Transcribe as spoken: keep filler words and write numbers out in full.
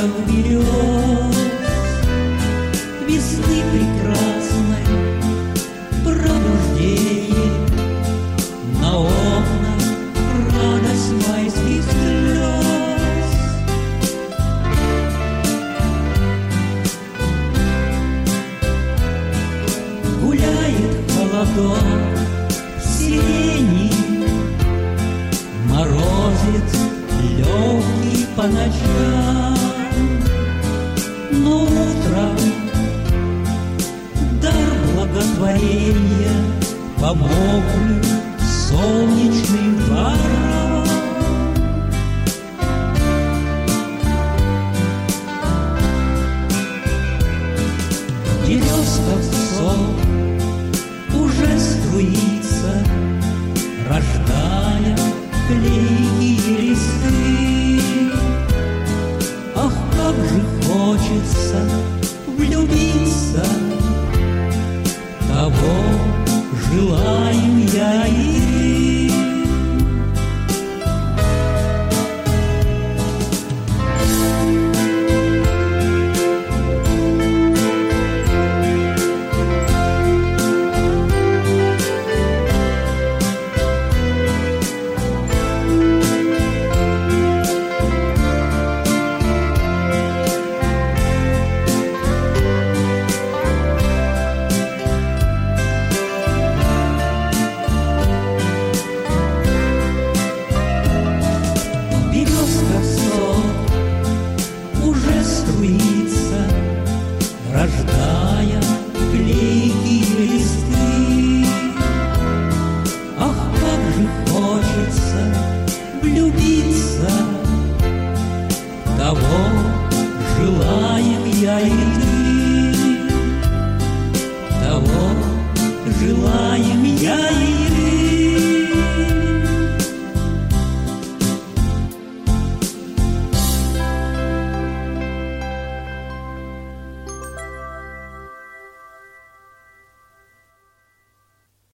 запах берез, весны прекрасной пробуждение, на окнах радость майских слез. Гуляет холодок сирени, морозец легкий по ночам, но утром дар благотворения по мокрым солнечным дворам. Березка в сон уже струится, рождая клейкие листы. Ах, как же хочется влюбиться, того желаю я и ты. Уже струится, рождается